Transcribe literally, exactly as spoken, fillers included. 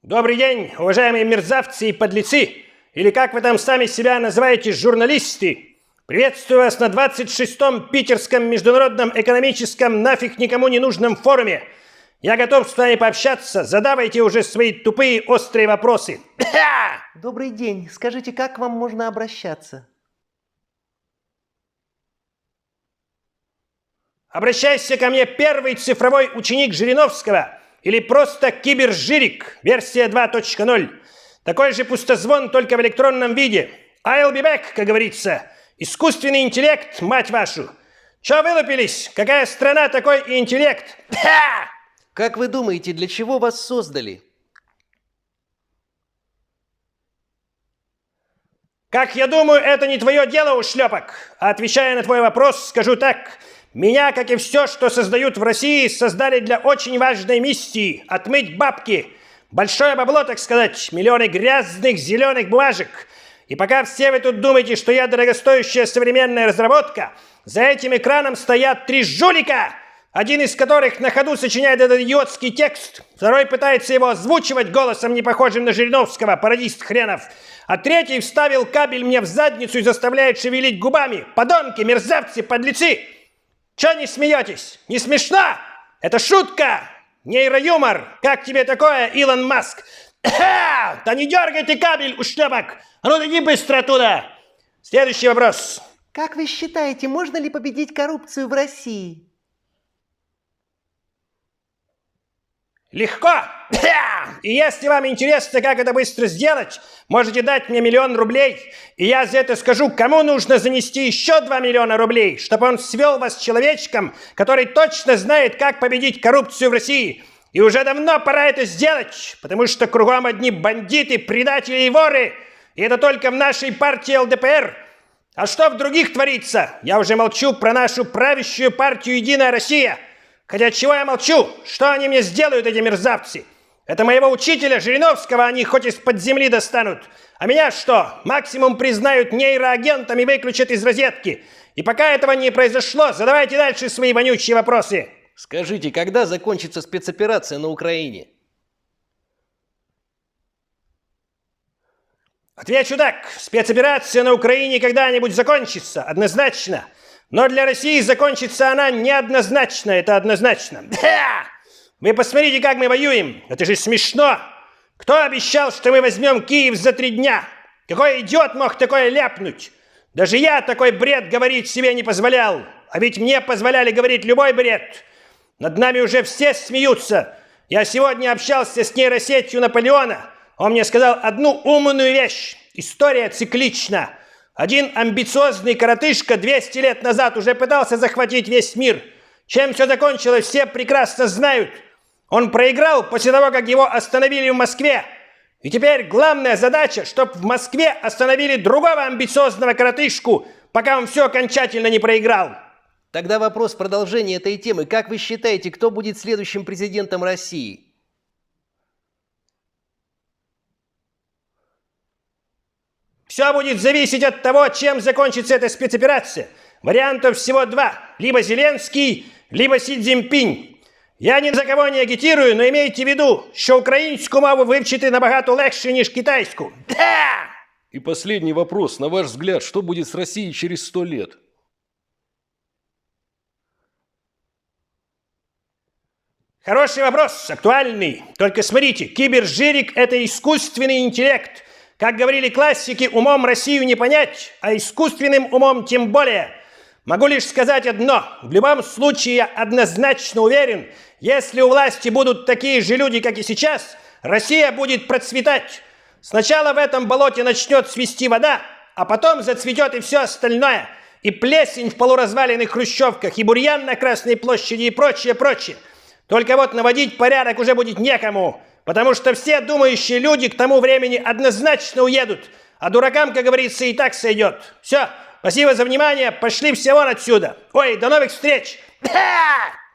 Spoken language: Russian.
Добрый день, уважаемые мерзавцы и подлецы, или как вы там сами себя называете, журналисты. Приветствую вас на двадцать шестом Питерском международном экономическом нафиг никому не нужном форуме. Я готов с вами пообщаться, задавайте уже свои тупые острые вопросы. Добрый день, скажите, как к вам можно обращаться? Обращайся ко мне, первый цифровой ученик Жириновского, или просто кибержирик, версия два точка ноль. Такой же пустозвон, только в электронном виде. I'll be back, как говорится. Искусственный интеллект, мать вашу. Чё вылупились? Какая страна, такой и интеллект? Как вы думаете, для чего вас создали? Как я думаю, это не твое дело, ушлепок. А отвечая на твой вопрос, скажу так. Меня, как и все, что создают в России, создали для очень важной миссии – отмыть бабки. Большое бабло, так сказать, миллионы грязных зеленых бумажек. И пока все вы тут думаете, что я дорогостоящая современная разработка, за этим экраном стоят три жулика, один из которых на ходу сочиняет этот идиотский текст, второй пытается его озвучивать голосом, не похожим на Жириновского, пародист хренов, а третий вставил кабель мне в задницу и заставляет шевелить губами. Подонки, мерзавцы, подлецы! Чё не смеетесь? Не смешно? Это шутка! Нейроюмор! Как тебе такое, Илон Маск? Да не дергайте кабель, ушлепок! А ну иди быстро оттуда! Следующий вопрос. Как вы считаете, можно ли победить коррупцию в России? Легко! И если вам интересно, как это быстро сделать, можете дать мне миллион рублей, и я за это скажу, кому нужно занести еще два миллиона рублей, чтобы он свел вас с человечком, который точно знает, как победить коррупцию в России. И уже давно пора это сделать, потому что кругом одни бандиты, предатели и воры, и это только в нашей партии эл дэ пэ эр. А что в других творится? Я уже молчу про нашу правящую партию «Единая Россия». Хотя чего я молчу? Что они мне сделают, эти мерзавцы? Это моего учителя Жириновского они хоть из-под земли достанут. А меня что? Максимум признают нейроагентом и выключат из розетки. И пока этого не произошло, задавайте дальше свои вонючие вопросы. Скажите, когда закончится спецоперация на Украине? Отвечу так. Спецоперация на Украине когда-нибудь закончится, однозначно. Но для России закончится она неоднозначно, это однозначно. Вы посмотрите, как мы воюем. Это же смешно. Кто обещал, что мы возьмем Киев за три дня? Какой идиот мог такое ляпнуть? Даже я такой бред говорить себе не позволял. А ведь мне позволяли говорить любой бред. Над нами уже все смеются. Я сегодня общался с нейросетью Наполеона. Он мне сказал одну умную вещь. История циклична. Один амбициозный коротышка двести лет назад уже пытался захватить весь мир. Чем все закончилось, все прекрасно знают. Он проиграл после того, как его остановили в Москве. И теперь главная задача, чтобы в Москве остановили другого амбициозного коротышку, пока он все окончательно не проиграл. Тогда вопрос продолжения этой темы. Как вы считаете, кто будет следующим президентом России? Все будет зависеть от того, чем закончится эта спецоперация. Вариантов всего два. Либо Зеленский, либо Сі Цзіньпінь. Я ні за кого не агітірую, но имейте в виду, що українську мову вивчити набагато легше, ніж китайську. Да! И последний вопрос. На ваш взгляд, что будет с Россией через сто лет? Хороший вопрос, актуальный. Только смотрите, кибержирик – это искусственный интеллект. Как говорили классики, умом Россию не понять, а искусственным умом тем более. Могу лишь сказать одно. В любом случае, я однозначно уверен, если у власти будут такие же люди, как и сейчас, Россия будет процветать. Сначала в этом болоте начнет свисти вода, а потом зацветет и все остальное. И плесень в полуразваленных хрущевках, и бурьян на Красной площади, и прочее, прочее. Только вот наводить порядок уже будет некому. Потому что все думающие люди к тому времени однозначно уедут. А дуракам, как говорится, и так сойдет. Все, спасибо за внимание, пошли все вон отсюда. Ой, до новых встреч!